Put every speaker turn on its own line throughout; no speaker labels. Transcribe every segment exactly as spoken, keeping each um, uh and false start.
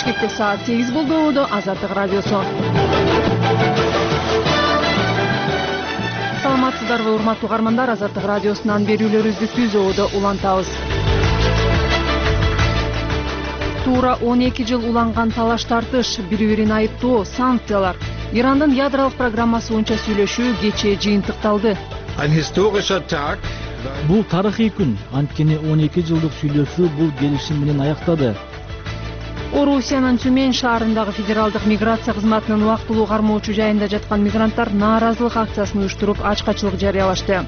Бишкекте саат сегиз болду. Азаттык радиосу. Саламатсыздарбы, урматтуу угармандар? Азаттык радиосунан берүүлөрүбүздү түзүүдө улантабыз. Туура он эки жыл уланган талаш тартыш, бири-бирин айыптоо, санкциялар. Ирандын ядролук программасы боюнча сүйлөшүү кечээ жыйынтыкталды.
Бул тарыхый күн, анткени он эки жылдык сүйлөшүү бул келишим менен аяктады.
Орусиянын Тюмень шаарындагы федералдык миграция кызматынын убактылуу кармоочу жайында жаткан мигранттар нааразылык акциясын уюштуруп, ачкачылык жарыялашты.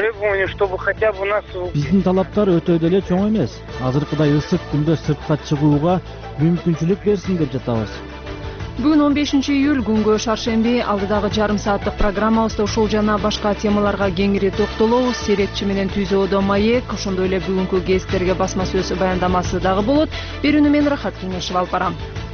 Биздин талаптар өтө деле чоң эмес. Азыркыдай ысык күндө сыртка чыгууга мүмкүнчүлүк берсин деп жатабыз.
Бүгүн он бешинчи июль күнгө шаршемби, алдыдагы жарым сааттык программабызда ушул жана башка темаларга кеңири токтолобуз. Серепчи менен түзөөдө маек, ошондой эле бүгүнкү гезиттерге басма сөз баяндамасы дагы болот. Берүүнү мен Рахат Кеңешев алып барам.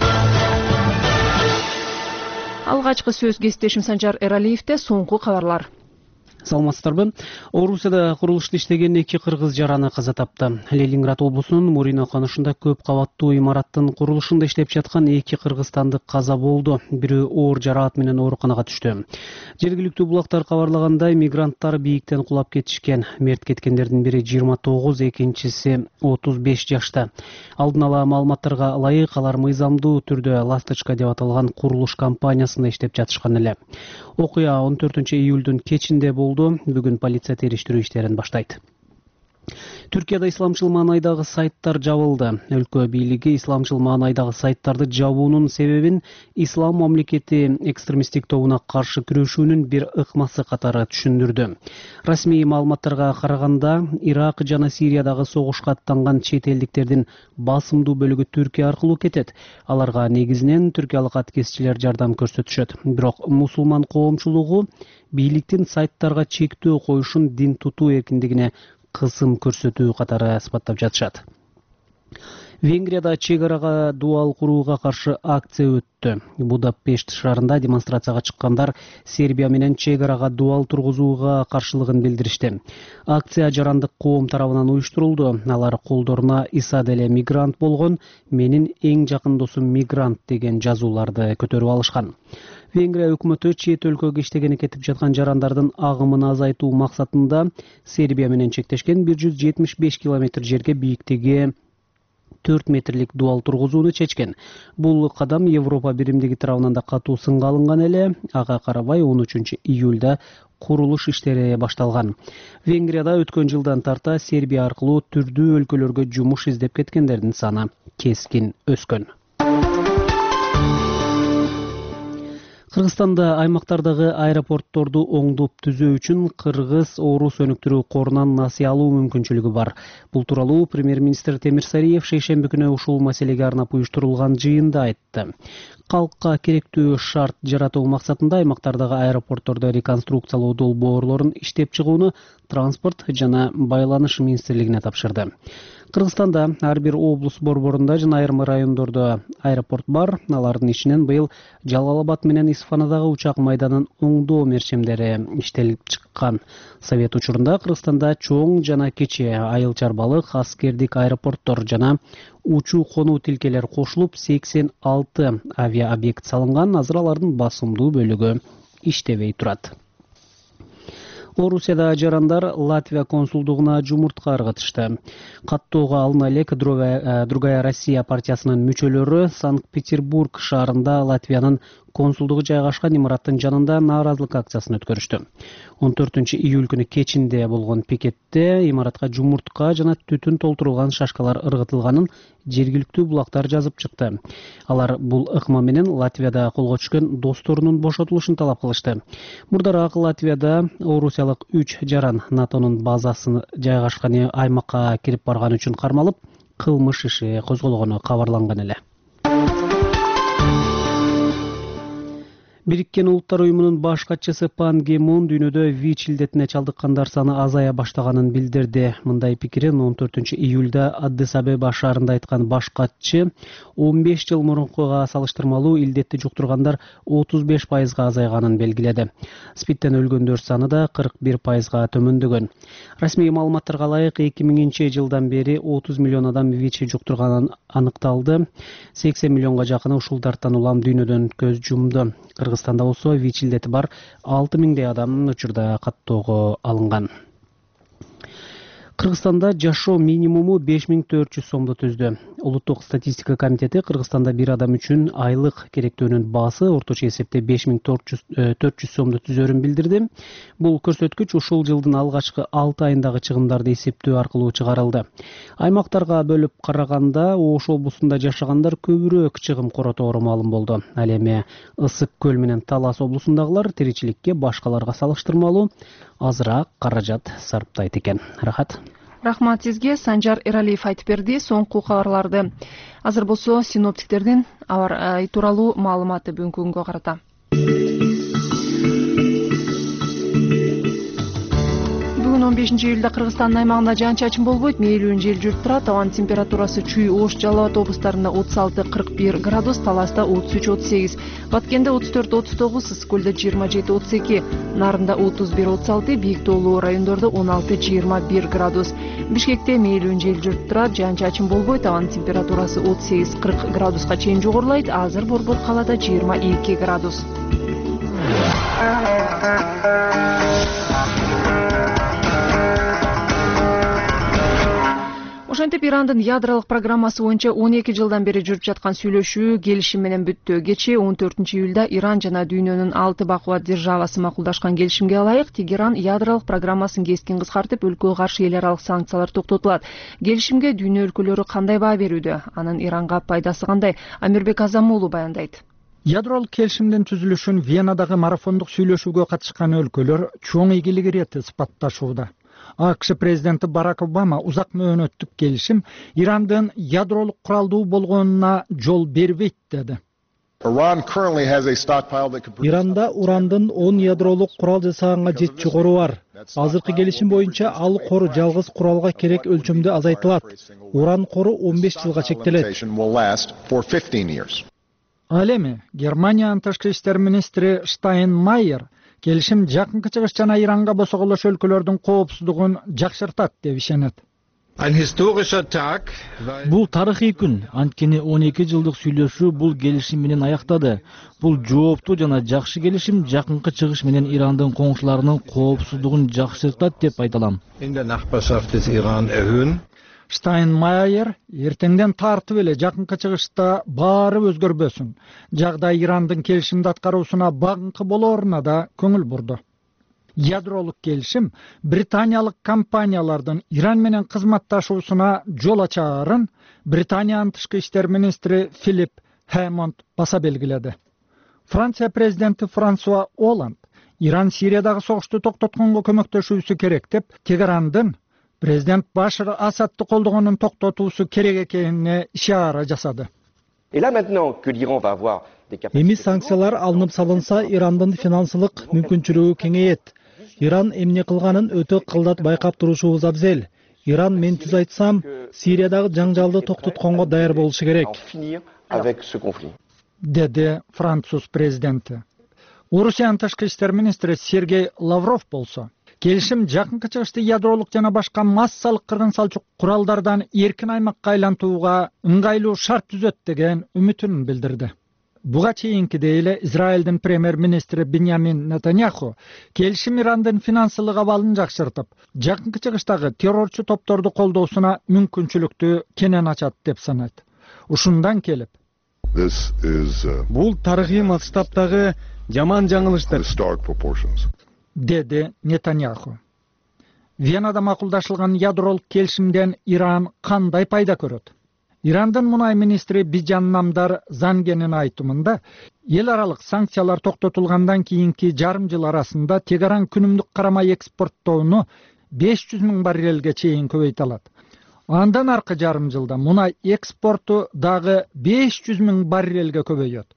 Алгачкы сөз гезиттешим Санжар Эралиевде. Соңку кабарлар.
Саламатсыздарбы? Орусияда курулушта иштеген эки кыргыз жараны каза тапты. Ленинград облусунун Мурино конушунда көп кабаттуу имараттын курулушунда иштеп жаткан эки кыргызстандык каза болду. Бирөө оор жараат менен ооруканага түштү. Жергиликтүү булактар кабарлагандай, мигранттар бийиктен кулап кетишкен. Мерт кеткендердин бири жыйырма тогуз, экинчиси отуз беш жашта. Алдын ала маалыматтарга ылайык, алар мыйзамдуу түрдө «Ласточка» деп аталган курулуш компаниясында иштеп жатышкан эле. Окуя он төртүнчү июлдун кечинде болду. Бүгүн полиция териштирүү иштерин баштайт. Түркияда исламчыл маанайдагы сайттар жабылды. Өлкө бийлиги исламчыл маанайдагы сайттарды жабуунун себебин Ислам мамлекети экстремисттик тобуна каршы күрөшүүнүн бир ыкмасы катары түшүндүрдү. Расмий маалыматтарга караганда, Ирак жана Сириядагы согушка аттанган чет элдиктердин басымдуу бөлүгү Түркия аркылуу кетет. Аларга негизинен түркиялык аткезчилер жардам көрсөтүшөт. Бирок мусулман коомчулугу бийликтин сайттарга чектөө коюшун дин тутуу эркиндигине кысым көрсөтүү катары сыпаттап жатышат. Венгрияда чек арага дуал курууга каршы акция өттү. Будапешт шаарында демонстрацияга чыккандар Сербия менен чек арага дуал тургузууга каршылыгын билдиришти. Акция жарандык коом тарабынан уюштурулду. Алар колдоруна Иса деле мигрант болгон, менин эң жакын досум мигрант деген жазууларды көтөрүп алышкан. Венгрия өкмөтү чет өлкөгө иштегени кетип жаткан жарандардын агымын азайтуу максатында Сербия менен чектешкен бир жүз жетимиш беш километр жерге бийиктиги төрт метрлик дуал тургузууну чечкен. Бул кадам Европа биримдиги тарабынан да катуу сынга алынган эле. Ага карабай он үчүнчү июлда курулуш иштери башталган. Венгрияда өткөн жылдан тарта Сербия аркылуу түрдүү өлкөлөргө жумуш издеп кеткендердин саны кескин өскөн. Кыргызстанда аймактардагы аэропортторду оңдоп түзөө үчүн Кыргыз Орус өнүктүрүү корунан насыя алуу мүмкүнчүлүгү бар. Бул тууралуу премьер-министр Темир Сариев шейшемби күнү ушул маселеге арнап уюштурулган жыйында айтты. Калкка керектүү шарт жаратуу максатында аймактардагы аэропортторду реконструкциялоо долбоорлорун иштеп чыгууну Транспорт жана байланыш министрлигине тапшырды. Кыргызстанда ар бир облус борборунда жана айрым райондордо аэропорт бар. Алардын ичинен быйыл Жалал-Абад менен Исфанадагы учак майданын оңдоо мерчемдери иштелип чыккан. Совет учурунда Кыргызстанда чоң жана кичи айыл чарбалык, аскердик аэропорттор жана учуу конуу тилкелер кошулуп сексен алты авиаобъект салынган. Азыр алардын басымдуу бөлүгү иштебей турат. Орусияда жарандар Латвия консулдугуна жумуртка ыргытышты. Каттоого алына элек Другая Россия партиясынын мүчөлөрү Санкт-Петербург шаарында Латвиянын консулдугу жайгашкан имараттын жанында нааразылык акциясын өткөрүштү. он төртүнчү июль күнү кечинде болгон пикетте имаратка жумуртка жана түтүн толтурулган шашкалар ыргытылганын жергиликтүү булактар жазып чыкты. Алар бул ыкма менен Латвияда колго түшкөн досторунун бошотулушун талап кылышты. Мурдараак Латвияда орусиялык үч жаран НАТОнун базасы жайгашкан аймакка кирип барган үчүн кармалып, кылмыш иши козголгону кабарланган эле. Бириккен Улуттар уюмунун баш катчысы Пан Ги Мун дүйнөдө ВИЧ илдетине чалдыккандар саны азая баштаганын билдирди. Мындай пикирин он төртүнчү июлда Аддис Абеба шаарында айткан баш катчы он беш жыл мурункуга салыштырмалуу илдетти жуктургандар отуз беш пайызга азайганын белгиледи. СПИДтен өлгөндөр саны да кырк бир пайызга төмөндөгөн. Расмий маалыматтарга ылайык эки миңинчи жылдан бери отуз миллион адам ВИЧ жуктурганын аныкталды. сексен миллионго жакыны ушулдардан улам дүйнөдөн көз жумду. Кыргызстанда болсо ВИЧ илдети бар алты миңдей адам учурда каттоого алынган. Кыргызстанда жашоо минимуму беш миң төрт жүз сомду түздү. Улуттук статистика комитети Кыргызстанда бир адам үчүн айлык керектөөнүн баасы орточо эсепте беш миң төрт жүз сомду түзөрүн билдирди. Бул көрсөткүч ушул жылдын алгачкы алты айындагы чыгымдарды эсептөө аркылуу чыгарылды. Аймактарга бөлүп караганда Ош облусунда жашагандар көбүрөөк чыгым коротору маалым болду. Ал эми Ысык көл менен Талас облусундагылар тиричиликке башкаларга салыштырмалуу азыраак каражат сарптайт экен. Рахат.
Рахмат сизге. Санжар Эралиев айтып берди соңку кабарларды. Азыр болсо синоптиктердин аба тууралуу маалыматы бүгүнкү күнгө карата. Бүгүн он бешинчи июлда Кыргызстандын аймагында жаан-чачын болбойт, мээлүүн жел жүрүп турат. Абанын температурасы Чүй, Ош, Жалал Абад облустарында отуз алты кырк бир градус, Таласта отуз үч отуз сегиз, Баткенде отуз төрт отуз тогуз, Ысык көлдө жыйырма жети отуз эки, Нарында отуз бир отуз алты, бийик тоолуу райондордо он алты жыйырма бир градус. Бишкекте мээлүүн жел жүрүп турат, жаан-чачын болбойт, абанын температурасы отуз сегиз кырк градуска чейин жогорулайт. Азыр Борбор калаада жыйырма эки градус. Ошентип Ирандын ядролук программасы боюнча он эки жылдан бери жүрүп жаткан сүйлөшүү келишим менен бүттү. Кечээ он төртүнчү июлда Иран жана дүйнөнүн алты бакубат державасы макулдашкан келишимге ылайык Тегеран ядролук программасын кескин кыскартып, өлкөгө каршы эл аралык санкциялар токтотулат. Келишимге дүйнө өлкөлөрү кандай баа берүүдө? Анын Иранга пайдасы кандай? Амирбек Азамуулу баяндайт.
Ядролук келишимдин түзүлүшүн Венадагы марафондук сүйлөшүүгө катышкан өлкөлөр чоң ийгилик иретти сыпатташууда. АКШ президенти Барак Обама узак мөөнөттүк келишим Ирандын ядролук куралдуу болгонуна жол бербейт деди.
Иранда урандын он ядролук курал жасаганга жетчү кору бар. Азыркы келишим боюнча ал кору жалгыз куралга керек өлчөмдө азайтылат. Уран кору он беш жылга чектелет.
Ал эми Германиянын тышкы иштер министри Штайнмайер келишим жакынкы чыгыш жана Иранга босоголош өлкөлөрдүн коопсуздугун жакшыртат деп ишенет.
Бул тарыхый күн, анткени он эки жылдык сүйлөшүү бул келишим менен аяктады. Бул жооптуу жана жакшы келишим жакынкы чыгыш менен Ирандын коңшуларынын коопсуздугун жакшыртат деп айталам.
Штайнмайер эртеңден тартып эле жакынкы чыгышта баары өзгөрбөсүн, жагдай Ирандын келишимди аткаруусуна багынкы болооруна да көңүл бурду. Ядролук келишим британиялык компаниялардын Иран менен кызматташуусуна жол ачаарын Британиянын тышкы иштер министри Филипп Хэммонд баса белгиледи. Франция президенти Франсуа Оланд Иран Сириядагы согушту токтотконго көмөктөшүүсү керек деп Тегерандын президент Башар Асадты колдогонун токтотуусу керек экенине ишара жасады.
Эми санкциялар алынып салынса, Ирандын финансылык мүмкүнчүлүгү кеңейет. Иран эмне кылганын өтө кылдат байкап турушубуз абзел. Иран мен түз айтсам, Сириядагы жаңжалды токтотконго даяр болушу керек,
деди француз президенти. Орусиянын тышкы иштер министри Сергей Лавров болсо, келишим жакынкы чыгышты ядролук жана башка массалык кыргын салчук куралдардан эркин аймакка айлантууга ыңгайлуу шарт түзөт деген үмүтүн билдирди. Буга чейинкидей эле Израилдин премьер-министри Биньямин Нетаньяху келишим Ирандын финансылык абалын жакшыртып, жакынкы чыгыштагы террорчу топторду колдоосуна мүмкүнчүлүктү кенен ачат деп санайт. Ушундан келип,
бул тарыхый масштабтагы жаман жаңылыштыр,
деди Нетаньяху. Венада макулдашылган ядролук келишимден Иран кандай пайда көрөт? Ирандын мунай министри Бижан Намдар Зангенин айтымында, эл аралык санкциялар токтотулгандан кийинки жарым жыл арасында Тегеран күнүмдүк карамай экспорттоону беш жүз миң баррелге чейин көбөйтө алат. Андан аркы жарым жылда мунай экспорту дагы беш жүз миң баррелге көбөйөт.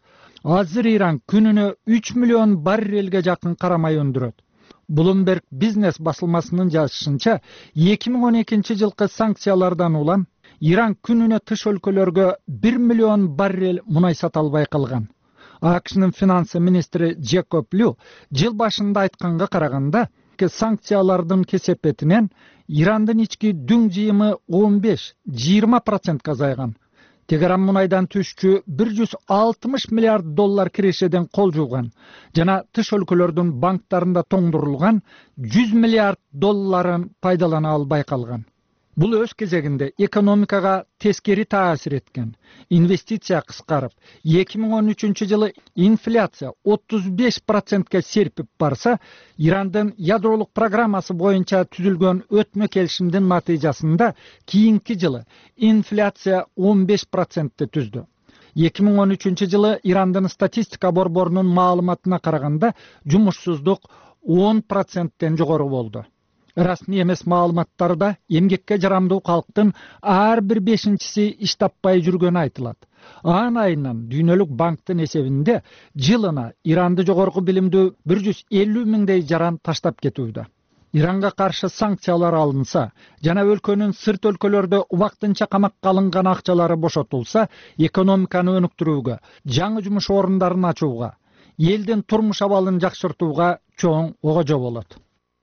Азыр Иран күнүнө үч миллион баррелге жакын карамай өндүрөт. Bloomberg бизнес басылмасынын жазышынча, эки миң он экинчи жылкы санкциялардан улам Иран күнүнө тыш өлкөлөргө бир миллион баррел мунай сата албай калган. АКШнын финанс министри Джекоб Лю жыл башында айтканга караганда, санкциялардын кесепетинен Ирандын ички дүң жыйымы он беш жыйырма процентке азайган. Тегеран мунайдан түшчү бир жүз алтымыш миллиард доллар кирешеден кол жууган жана тыш өлкөлөрдүн банктарында тоңдурулган жүз миллиард долларын пайдалана албай калган. Бул өз кезегинде экономикага тескери таасир эткен. Инвестиция кыскарып, эки миң он үчүнчү жылы инфляция отуз беш процентке серпип барса, Ирандын ядролук программасы боюнча түзүлгөн өтмө келишимдин натыйжасында кийинки жылы инфляция он беш процентти түздү. эки миң он үчүнчү жылы Ирандын статистика борборунун маалыматына караганда жумушсуздук он проценттен жогору болду. Расмий эмес маалыматтарда эмгекке жарамдуу калктын ар бир бешинчиси иш таппай жүргөнү айтылат. Ан айынан Дүйнөлүк банктын эсебинде жылына Иранды жогорку билимдүү бир жүз элүү миңдей жаран таштап кетүүдө. Иранга каршы санкциялар алынса жана өлкөнүн сырт өлкөлөрдө убактынча камакка алынган акчалары бошотулса, экономиканы өнүктүрүүгө, жаңы жумуш орундарын ачууга, элдин турмуш абалын жакшыртууга чоң огожо болот.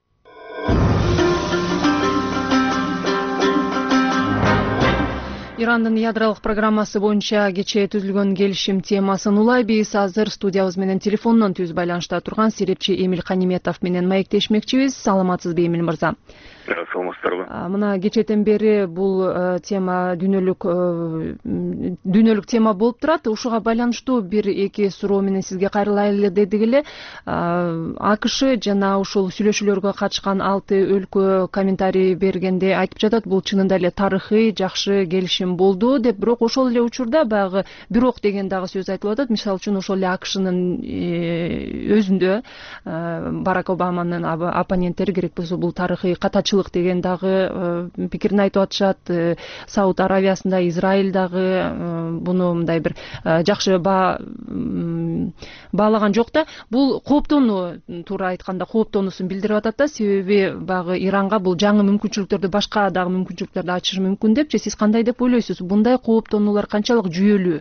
Ирандын ядролук программасы боюнча кечээ түзүлгөн келишим темасын улай биз азыр студиябыз менен телефондон түз байланышта турган серепчи Эмиль Каниметов менен маектешмекчибиз. Саламатсызбы, Эмиль мырза?
Саламатсыздарбы.
Мына кечээден бери бул тема дүйнөлүк дүйнөлүк тема болуп турат. Ушуга байланыштуу бир эки суроо менен сизге кайрылайлы дедик эле. АКШ жана ушул сүйлөшүүлөргө катышкан алты өлкө комментарий бергенде айтып жатат, бул чынында эле тарыхый жакшы келишим болду деп, бирок ошол эле учурда баягы бирок деген дагы сөз айтылып атат. Мисалы үчүн ошол эле АКШнын өзүндө Барак Обаманын оппоненттери керек болсо бул тарыхый катачылык деген дагы пикирин айтып атышат. Сауд Аравиясында, Израиль дагы буну мындай бир жакшы баалаган жок да. Бул кооптонуу, туура айтканда кооптоонусун билдирип атат да, себеби баягы Иранга бул жаңы мүмкүнчүлүктөрдү, башка дагы мүмкүнчүлүктөрдү ачышы мүмкүн деп. Сиз кандай деп ойлойсуз? Bunday кооптонуулар канчалык жүйөлүү?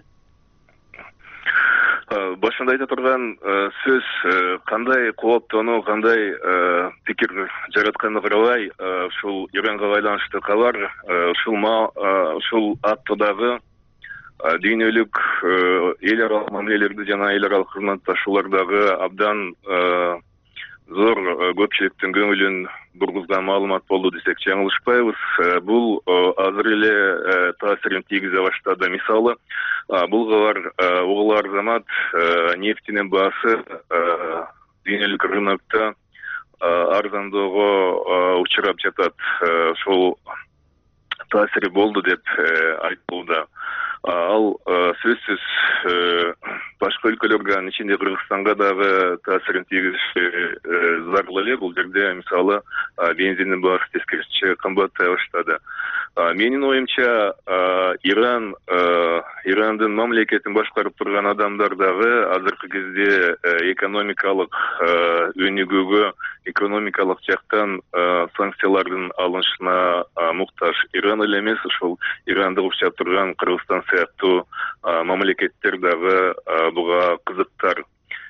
Башында айта турган сөз кандай кооптонуу, кандай пикир жаратканына карабай, ушул Иранга байланыштуу кабар ушул аттагы дүйнөлүк эл аралык мамилелерди жана эл аралык кызматташуулардагы абдан зор көпчүлүктүн көңүлүн бургузган маалымат болду десек жаңылышпайбыз. Бул азыр эле таасирин тийгизе баштады. Мисалы, бул кабар угул арзамат нефтинин баасы дүйнөлүк рынокто арзандоого учурап жатат. Ошол таасири болду деп айтылууда. Ал сөзсүз башка өлкөлөргө, анын ичинде Кыргызстанга дагы таасирин тийгизиши зарыл эле. Бул жерде мисалы бензиндин баасы тескерисинче кымбаттай баштады. Менин оюмча, Иран Ирандын мамлекетин башкарып турган адамдар дагы азыркы кезде экономикалык өнүгүүгө, экономикалык жактан санкциялардын алынышына муктаж. Иран эле эмес, ошол Иранды курчап турган Кыргызстан сыяктуу мамлекеттер дагы буга кызыктар.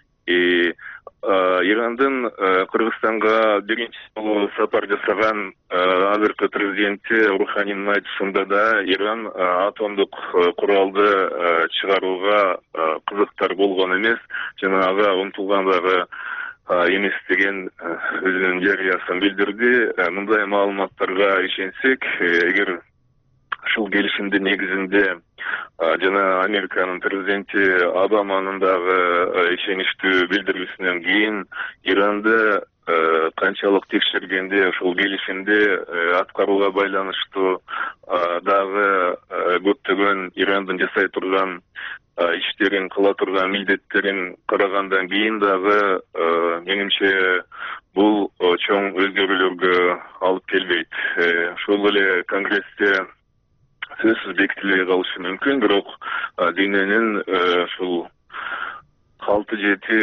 Ирандын Кыргызстанга биринчи жолу сапар жасаган азыркы президенти Руханинин айтышында да Иран атомдук куралды чыгарууга кызыктар болгон эмес, жана ага умтулган дагы эмес деген өзүнүн жарыясын билдирди. Мындай маалыматтарга ишенсек, эгер ушул келишимдин негизинде жана Американын президенти Обаманын дагы ишеничтүү билдирүүсүнөн кийин Иранды канчалык текшергенде ушул келишимде аткарууга байланыштуу дагы көптөгөн Ирандын жасай турган иштерин, кыла турган милдеттерин карагандан кийин дагы менимче бул чоң өзгөрүүлөргө алып келбейт. Ошол эле Конгрессте сөзсүз бекитилбей калышы мүмкүн, бирок дүйнөнүн ушул алты жети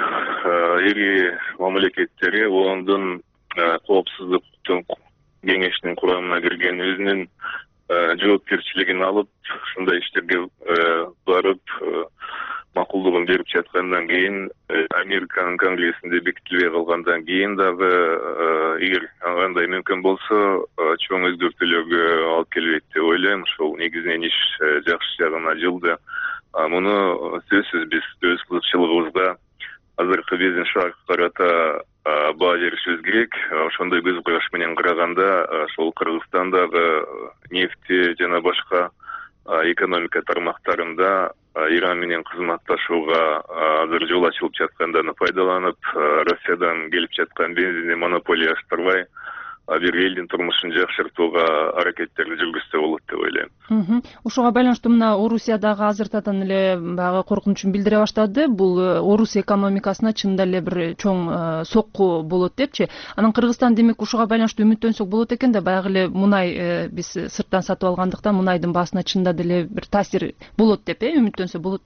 ири мамлекеттери ондун коопсуздуктун кеңешинин курамына кирген, өзүнүн жоопкерчилигин алып, ушундай иштерге барып макулдугун берип жаткандан кийин, Американын конгрессинде бекитилбей калгандан кийин дагы, эгер андай мүмкүн болсо, чоң өзгөртүүлөргө алып келбейт деп ойлойм. Ошол негизинен иш жакшы жагына жылды. Муну сөзсүз биз өз кызыкчылыгыбызга азыркы бизнес шаркка карата баа беришибиз керек. Ошондой көз караш менен караганда, ошол Кыргызстандагы нефти жана башка экономика тармактарында Иран менен кызматташууга азыр жол ачылып жаткандан пайдаланып, Россиядан келип жаткан бензинди монополияштырбай, бир элдин турмушун жакшыртууга аракеттерди жүргүзсө болот деп ойлойм.
Ушуга байланыштуу мына Орусия дагы азыртадан эле баягы коркунучун билдире баштады. Бул Орусия экономикасына чындап эле бир чоң сокку болот депчи. Анан Кыргызстан демек ушуга байланыштуу үмүттөнсөк болот экен да, баягы эле мунай биз сырттан сатып алгандыктан мунайдын баасына чындап деле бир таасир болот деп үмүттөнсө болот.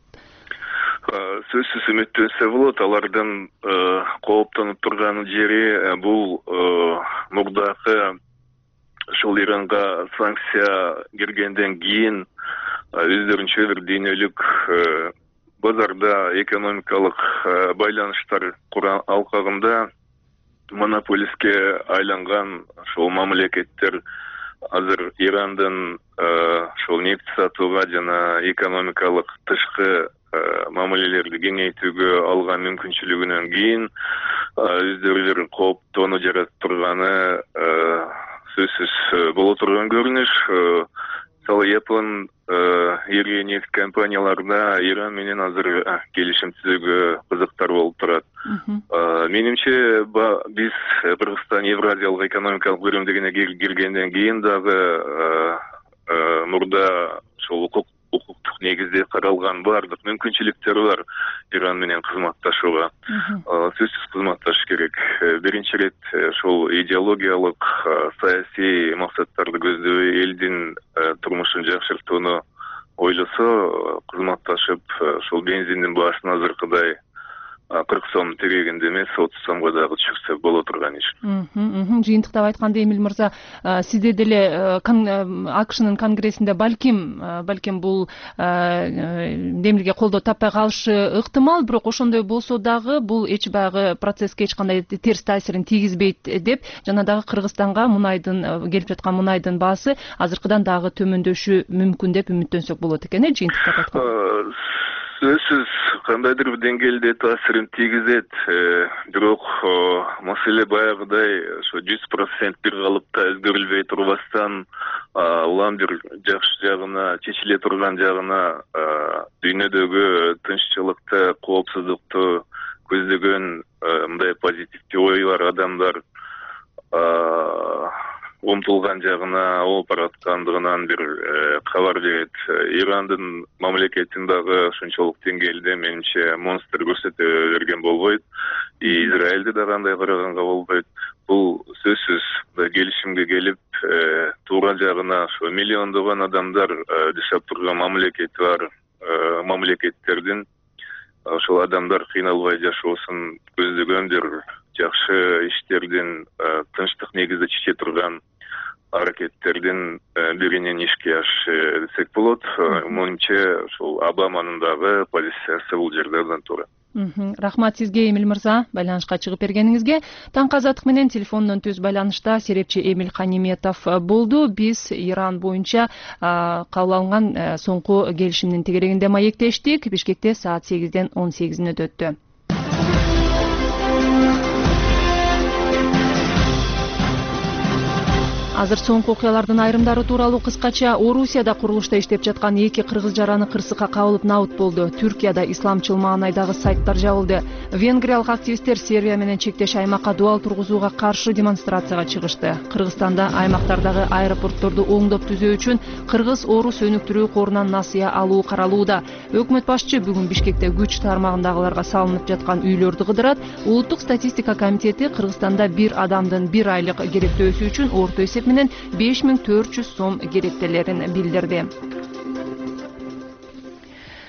Сөзсүз үмүттөнсө болот. Алардын кооптонуп турган жери бул мурдакы ошол Иранга санкция киргенден кийин өздөрүнчө бир дүйнөлүк базарда экономикалык байланыштар курган алкагында монополистке айланган ошол мамлекеттер азыр Ирандын ошол нефть сатууга жана экономикалык тышкы мамилелерди кеңейтүүгө алган мүмкүнчүлүгүнөн кийин өздөрү бир кооптоону жаратып турганы сөзсүз боло турган көрүнүш. Мисалы, Япон ири нефть компанияларына Иран менен азыр келишим түзүүгө кызыктар болуп турат. Менимче биз Кыргызстан Евразиялык экономикалык бөлүмдөгүнө киргенден кийин дагы мурда ошол укуктук негизде каралган баардык мүмкүнчүлүктөр бар Иран менен кызматташууга. Сөзсүз кызматташыш керек. Биринчи ирет ошол идеологиялык, саясий максаттарды көздөбөй элдин турмушун жакшыртууну ойлосо, кызматташып, ошол бензиндин баасын азыркыдай кырк сом тегегенде эмес, отуз сомго дагы түшүрсө боло турган иш.
Жыйынтыктап айтканда, Эмил мырза, сизде деле АКШнын конгрессинде балким балким бул демилге колдоо таппай калышы ыктымал, бирок ошондой болсо дагы бул эч баягы процесске эч кандай терс таасирин тийгизбейт деп, жана дагы Кыргызстанга мунайдын келип жаткан мунайдын баасы азыркыдан дагы төмөндөшү мүмкүн деп үмүттөнсөк болот экен, э, жыйынтыктап айтканда.
Сөзсүз кандайдыр бир деңгээлде таасирин тийгизет, бирок маселе баягыдай ошо жүз процент бир калыпта өзгөрүлбөй турбастан, улам бир жакшы жагына, чечиле турган жагына, дүйнөдөгү тынччылыкты, коопсуздукту көздөгөн мындай позитивдүү ой бар адамдар умтулган жагына болуп бараткандыгынан бир кабар берет. Ирандын мамлекетин дагы ушунчалык деңгээлде менимче монстр көрсөтө берген болбойт. Израилди дагы андай караганга болбойт. Бул сөзсүз келишимге келип, туура жагына ошо миллиондогон адамдар жашап турган мамлекети бар мамлекеттердин ошол адамдар кыйналбай жашоосун көздөгөн бир жакшы иштердин, тынчтык негизде чече турган аракеттердин биринен ишке ашышы десек болот. Менимче ошол Обаманын дагы позициясы бул жерде абдан туура.
Рахмат сизге, Эмил мырза, байланышка чыгып бергениңизге. Таңкы азаттык менен телефондон түз байланышта серепчи Эмил Каниметов болду. Биз Иран боюнча кабыл алынган соңку келишимдин тегерегинде маектештик. Бишкекте саат сегизден он сегиз мүнөт өттү. Азыр соңку окуялардын айрымдары тууралуу кыскача. Орусияда курулушта иштеп жаткан эки кыргыз жараны кырсыкка кабылып набыт болду. Түркияда исламчыл маанайдагы сайттар жабылды. Венгриялык активисттер Сербия менен чектеш аймакка дуал тургузууга каршы демонстрацияга чыгышты. Кыргызстанда аймактардагы аэропортторду оңдоп түзөө үчүн кыргыз-орус өнүктүрүү корунан насыя алуу каралууда. Өкмөт башчы бүгүн Бишкекте күч тармагындагыларга салынып жаткан үйлөрдү кыдырат. Улуттук статистика комитети Кыргызстанда бир адамдын бир айлык керектөөсү үчүн орто эсеп менен беш миң төрт жүз сом керектелерин билдирди.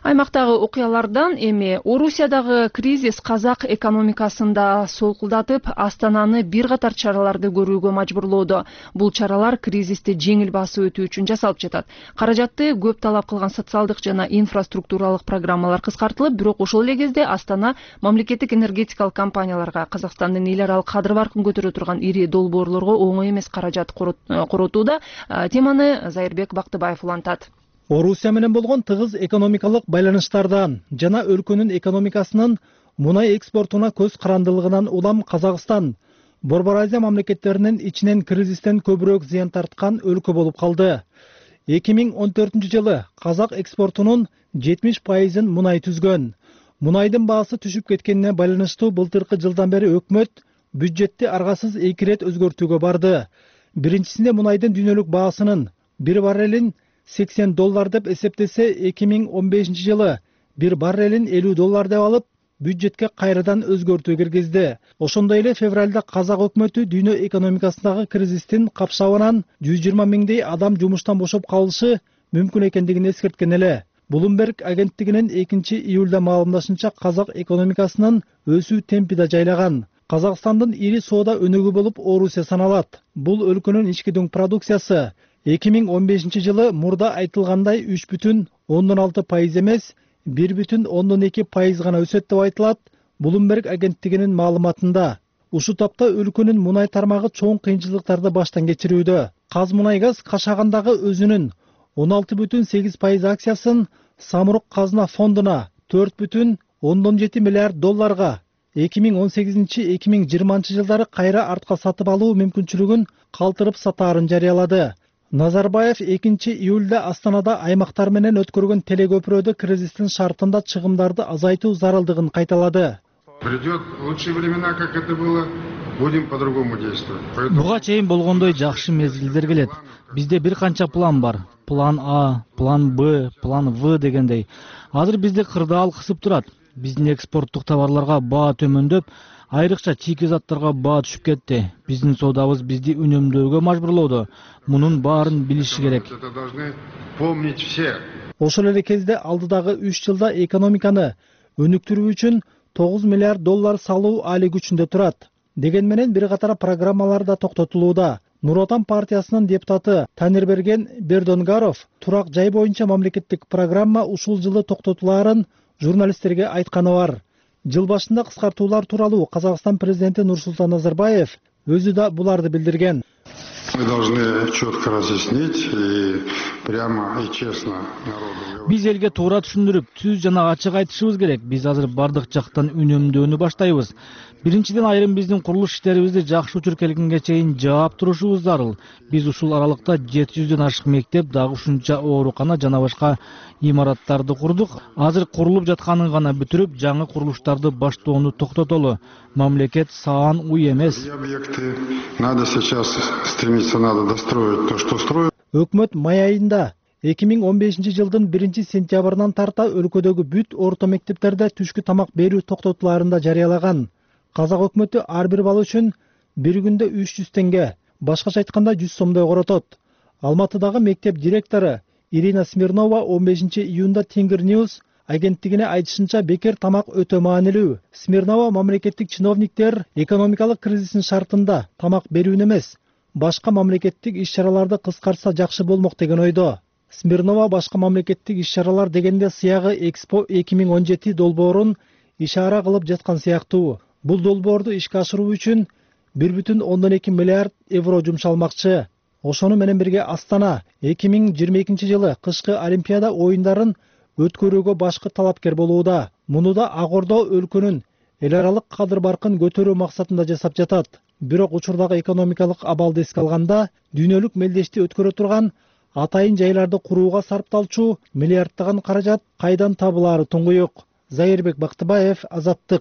Аймактагы окуялардан эми Орусиядагы кризис казак экономикасында солкулдатып, Астананы бир катар чараларды көрүүгө мажбурлоодо. Бул чаралар кризисти жеңил басып өтүү үчүн жасалып жатат. Каражатты көп талап кылган социалдык жана инфраструктуралык программалар кыскартылып, бирок ошол эле кезде Астана мамлекеттик энергетикалык компанияларга Казакстандын эл аралык кадыр баркын көтөрө турган ири долбоорлорго оңой эмес каражат коротууда. Теманы Зайырбек Бактыбаев улантат.
Орусия менен болгон тыгыз экономикалык байланыштардан жана өлкөнүн экономикасынын мунай экспортуна көз карандылыгынан улам Казакстан Борбор Азия мамлекеттеринин ичинен кризистен көбүрөөк зыян тарткан өлкө болуп калды. эки миң он төртүнчү жылы казак экспортунун жетимиш пайызын мунай түзгөн. Мунайдын баасы түшүп кеткенине байланыштуу былтыркы жылдан бери өкмөт бюджетти аргасыз эки ирет өзгөртүүгө барды. Биринчисинде мунайдын дүйнөлүк баасынын бир баррелин сексен доллар деп эсептесе, эки миң он бешинчи жылы бир баррелин элүү доллар деп алып, бюджетке кайрадан өзгөртүү киргизди. Ошондой эле февралда казак өкмөтү дүйнө экономикасындагы кризистин капшабынан жүз жыйырма миңдей адам жумуштан бошоп калышы мүмкүн экендигин эскерткен эле. Bloomberg агенттигинин экинчи июлда маалымдашынча, казак экономикасынын өсүү темпи да жайлаган. Казакстандын ири соода өнөгү болуп Орусия саналат. Бул өлкөнүн ички дүң продукциясы эки миң он бешинчи жылы мурда айтылгандай үч бүтүн ондон алты пайыз эмес, бир бүтүн ондон эки пайыз гана өсөт деп айтылат Bloomberg агенттигинин маалыматында. Ушу тапта өлкөнүн мунай тармагы чоң кыйынчылыктарды баштан кечирүүдө. Казмунайгаз Кашагандагы өзүнүн он алты бүтүн сегиз пайыз акциясын Самрук казына фондуна төрт бүтүн ондон жети миллиард долларга эки миң он сегизинчи — эки миң жыйырманчы жылдары кайра артка сатып алуу мүмкүнчүлүгүн калтырып сатаарын жарыялады. Назарбаев экинчи июлда Астанада аймактар менен өткөргөн телекөпүрөдө кризистин шартында чыгымдарды азайтуу зарылдыгын кайталады.
Придет лучшие времена, как это было, будем по-другому действовать.
Буга чейин болгондой жакшы мезгилдер келет. Бизде бир канча план бар. План А, план Б, план В дегендей. Азыр бизде кырдаал кысып турат. Биздин экспорттук товарларга баа төмөндөп, айрыкча чийки заттарга баа түшүп кетти. Биздин соодабыз бизди үнөмдөөгө мажбурлоодо. Мунун баарын билиши керек.
Это должны помнить все.
Ошол эле кезде алдыдагы үч жылда экономиканы өнүктүрүү үчүн тогуз миллиард доллар салуу али күчүндө турат. Деген менен бир катар программалар да токтотулууда. Нур Отан партиясынын депутаты Танирберген Бердонгаров турак жай боюнча мамлекеттик программа ушул жылы токтотулаарын журналисттерге айтканы бар. Жыл башында кыскартуулар тууралуу Казакстан президенти Нурсултан Назарбаев өзү да буларды билдирген.
Мы должны четко разъяснить и прямо и честно народу.
Биз элге туура түшүндүрүп, түз жана ачык айтышыбыз керек. Биз азыр бардык жактан үнөмдөөнү баштайбыз. Биринчиден, айрым биздин курулуш иштерибизди жакшы учур келгенге чейин жаап турушубуз зарыл. Биз ушул аралыкта жети жүздөн ашык мектеп, дагы ушунча оорукана жана башка имараттарды курдук. Азыр курулуп жатканын гана бүтүрүп, жаңы курулуштарды баштоону токтотолу. Мамлекет саан уй эмес.
Объекты надо сейчас стремиться, надо достроить то, что строят.
Өкмөт май айында эки миң он бешинчи жылдын биринчи сентябрынан тарта өлкөдөгү бүт орто мектептерде түшкү тамак берүү токтотуларын да жарыялаган. Казак өкмөтү ар бир бала үчүн бир күндө үч жүз теңге, башкача айтканда жүз сомдой коротот. Алматыдагы мектеп директору Ирина Смирнова он бешинчи июнда Тингер Ньюс агенттигине айтышынча, бекер тамак өтө маанилүү. Смирнова мамлекеттик чиновниктер экономикалык кризистин шартында тамак берүүнү эмес, башка мамлекеттик иш-чараларды кыскартса жакшы болмок деген ойдо. Смирнова башка мамлекеттик иш-чаралар дегенде сыягы Экспо эки миң он жети долбоорун ишара кылып жаткан сыяктуу. Бул долбоорду ишке ашыруу үчүн бир бүтүн ондон эки миллиард евро жумшалмакчы. Ошону менен бирге Астана эки миң жыйырма экинчи жылы кышкы Олимпиада оюндарын өткөрүүгө башкы талапкер болууда. Муну да Ак Ордо өлкөнүн эл аралык кадыр баркын көтөрүү максатында жасап жатат. Бирок учурдагы экономикалык абалды эске алганда, дүйнөлүк мелдешти өткөрө турган атайын жайларды курууга сарпталчу миллиарддаган каражат кайдан табылаары туңгуюк. Зайырбек Бактыбаев, Азаттык.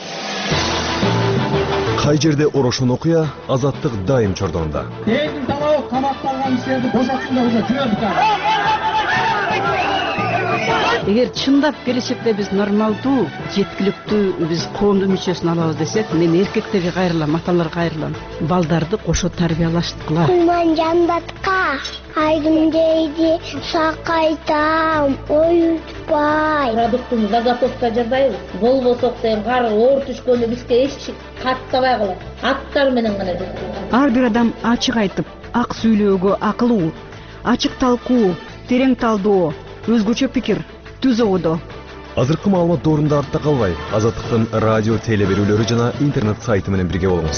Кай жерде орошон окуя, Азаттык дайым чордонда.
Элдин талабы камакталган иштерди бошотсун деп уже жүрөбүз.
Эгер чындап келечекте биз нормалдуу, жеткиликтүү биз коомдун мүчөсүн алабыз десек, мен эркектерге кайрылам, аталарга кайрылам. Балдарды кошо тарбиялаштыкыла.
Кулман жандатка айдым дейди, сакайтам, оютпай.
Продуктун заготовка жасайбыз. Болбосок деген кар оор түшкөндө бизге эч каттабай калат. Аттар менен гана жасайбыз.
Ар бир адам ачык айтып, ак сүйлөөгө акылуу, ачык талкуу, терең талдоо, өзгөчө пикир, түз ободо.
Азыркы маалымат доорунда артта калбай, Азаттыктын радио теле берүүлөрү жана интернет сайты менен бирге болуңуз.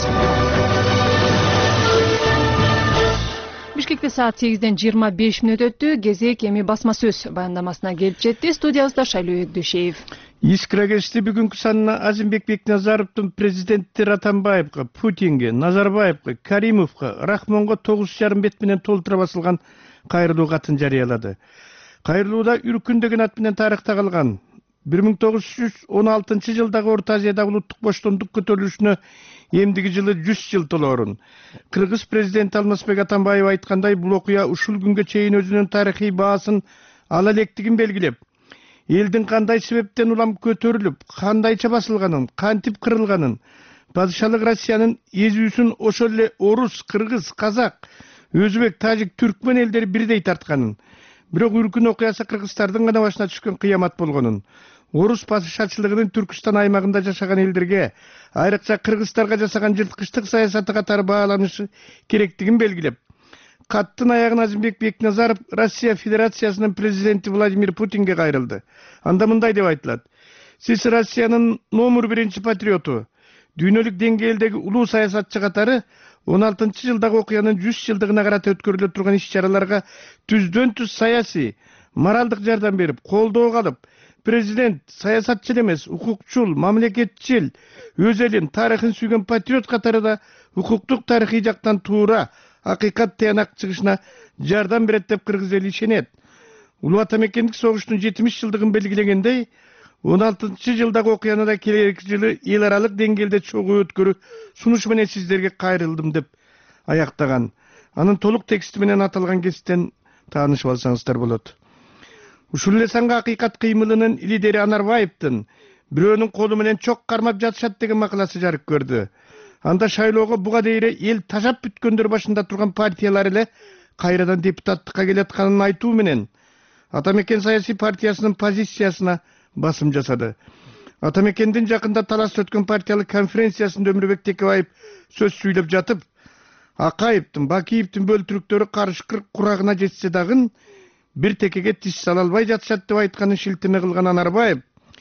Бишкекте саат сегизден жыйырма беш мүнөт өттү. Кезек эми басма сөз баяндамасына келип жетти. Студиябызда Шайлоо Өкдөшеев.
Искирагешти бүгүнкү санына Азимбек Бекназаровдун президенттер Атамбаевга, Путинге, Назарбаевга, Каримовго, Рахмонго тогуз жарым бет менен толтура басылган кайрылуу катын жарыялады. Кайрылууда Үркүн деген ат менен тарыхта калган бир миң тогуз жүз он алтынчы жылдагы Орто Азиядагы улуттук боштондук көтөрүлүшүнө эмдиги жылы жүз жыл толоорун кыргыз президенти Алмазбек Атамбаев айткандай, бул окуя ушул күнгө чейин өзүнүн тарыхый баасын ала электигин белгилеп, элдин кандай себептен улам көтөрүлүп, кандайча басылганын, кантип кырылганын, падышалык Россиянын эзүүсүн ошол эле орус, кыргыз, казак, өзбек, тажик, түркмөн элдери бирдей тартканын, бирок Үркүн окуясы кыргыздардын гана башына түшкөн кыямат болгонун, орус падышачылыгынын Түркүстан аймагында жашаган элдерге, айрыкча кыргыздарга жасаган жырткычтык саясаты катары бааланышы керектигин белгилеп, каттын аягын Азимбек Бекназаров Россия Федерациясынын президенти Владимир Путинге кайрылды. Анда мындай деп айтылат: "Сиз Россиянын номер биринчи патриоту, дүйнөлүк деңгээлдеги улуу саясатчы катары он алтынчы жылдагы окуянын жүз жылдыгына карата өткөрүлө турган иш-чараларга түздөн түз саясий, моралдык жардам берип, колдоо калып, президент саясатчыл эмес, укукчул, мамлекетчил, өз элин, тарыхын сүйгөн патриот катары да укуктук тарыхый жактан туура, акыйкат тыянак чыгышына жардам берет деп кыргыз эли ишенет. Улуу ата мекендик согуштун жетимиш жылдыгын белгилегендей, он алтынчы жылдагы окуяны да келерки жылы эл аралык деңгээлде чогуу өткөрүү сунуш менен сиздерге кайрылдым деп аяктаган. Анын толук тексти менен аталган кесиптен таанышып алсаңыздар болот. Ушул эле санга акыйкат кыймылынын лидери Анарбаевдин бирөөнүн колу менен чок кармап жатышат деген макаласы жарык көрдү. Анда шайлоого буга дейре эл тажап бүткөндөр башында турган партиялар эле кайрадан депутаттыкка келатканын айтуу менен Ата мекен саясий партиясынын позициясына басым жасады. Ата мекендин жакында талас өткөн партиялык конференциясында Өмүрбек Текебаев сөз сүйлөп жатып, Акаевдин, Бакиевдин бөлтүрүктөрү карышкыр курагына жетсе дагы бир текеге тиш сала албай жатышат деп айтканын шилтеме кылган Анарбаев,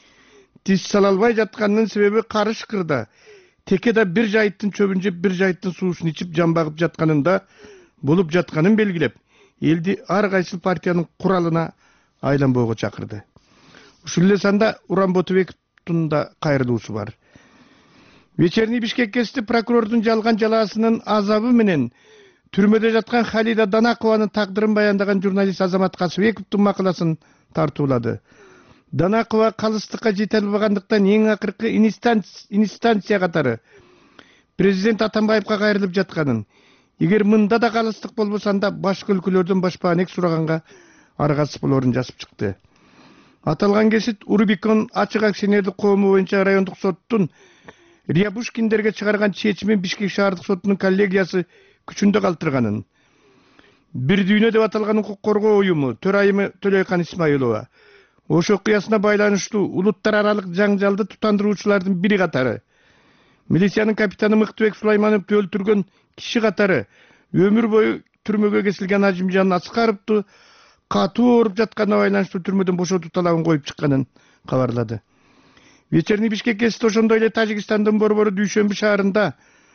тиш сала албай жатканынын себеби карышкырда теке да бир жайыттын чөбүн жеп, бир жайыттын суусун ичип, жан багып жатканында болуп жатканын белгилеп, элди ар кайсы партиянын куралына айланбоого чакырды. Ушул эле санда Уран Ботубековдун да кайрылуусу бар. Вечерний Бишкек кести прокурордун жалган жалаасынын азабы менен түрмөдө жаткан Халида Данакованын тагдырын баяндаган журналист Азамат Касыбековдун макаласын тартуулады. Данакова калыстыкка жете албагандыктан эң акыркы инстанция катары президент Атамбаевга кайрылып жатканын, эгер мында да калыстык болбосо анда башка өлкөлөрдөн башпаанек сураганга аргасыз болорун жазып чыкты. Аталган кесит Урбикон ачык акционердик коому боюнча райондук соттун Рябушкиндерге чыгарган чечимин Бишкек шаардык сотунун коллегиясы күчүндө калтырганын. Бир дүйнө деп аталган укук коргоо уюму төрайымы Төлөйкан Исмаилова ош окуясына байланыштуу улуттар аралык жаңжалды тутандыруучулардын бири катары, милициянын капитаны Мыктыбек Сулаймановду өлтүргөн киши катары өмүр бою түрмөгө кесилген Ажимжан Аскаровду катуу ооруп жатканына байланыштуу түрмөдөн бошотуу талабын коюп чыкканын кабарлады. Вечерний Бишкек кесити ошондой эле Тажикстандын борбору Дүйшөмбү шаарында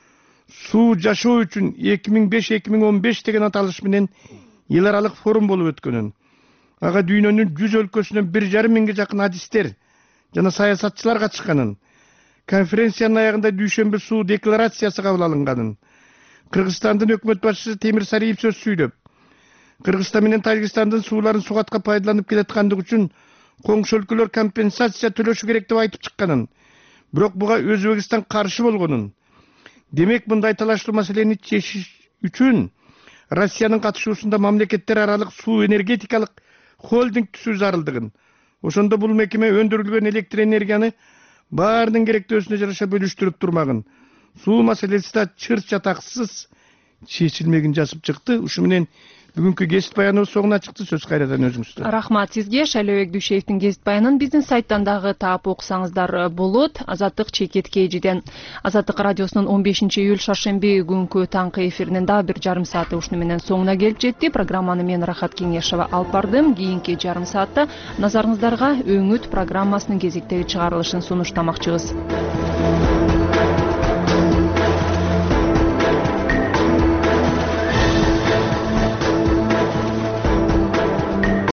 суу жашоо үчүн эки миң беш эки миң он беш деген аталыш менен эл аралык форум болуп өткөнүн, ага дүйнөнүн жүз өлкөсүнөн бир жарым миңге жакын адистер жана саясатчылар катышканын, конференциянын аягында Дүйшөмбү суу декларациясы кабыл алынганын, Кыргызстандын өкмөт башчысы Темир Сариев сөз сүйлөп, Кыргызстан менен Тажикстандын сууларын сугатка пайдаланып келаткандыгы үчүн коңшу өлкөлөр компенсация төлөшү керек деп айтып чыкканын, бирок буга Өзбекстан каршы болгонун. Демек, мындай талаштуу маселени чечиш үчүн Россиянын катышуусунда мамлекеттер аралык суу энергетикалык холдинг түзүү зарылдыгын, ошондо бул мекеме өндүрүлгөн электр энергияны баарынын керектөөсүнө жараша бөлүштүрүп турмагын, суу маселеси да чыр чатаксыз чечилмегин жазып чыкты. Ушу менен Бүгүнкү кесип баяныбыз соңуна чыкты. Сөз кайрадан өзүңүздө.
Рахмат сизге. Шайлообек Дүйшеевдин кесип баянын биздин сайттан дагы таап окусаңыздар болот. Азаттык чекет кейжиден. Азаттык радиосунун он бешинчи июль шаршемби күнгү таңкы эфиринин дагы бир жарым сааты ушуну менен соңуна келип жетти. Программаны мен Рахат Кеңешова алып бардым. Кийинки жарым саатта назарыңыздарга Өңүт программасынын кезектеги чыгарылышын сунуштамакчыбыз.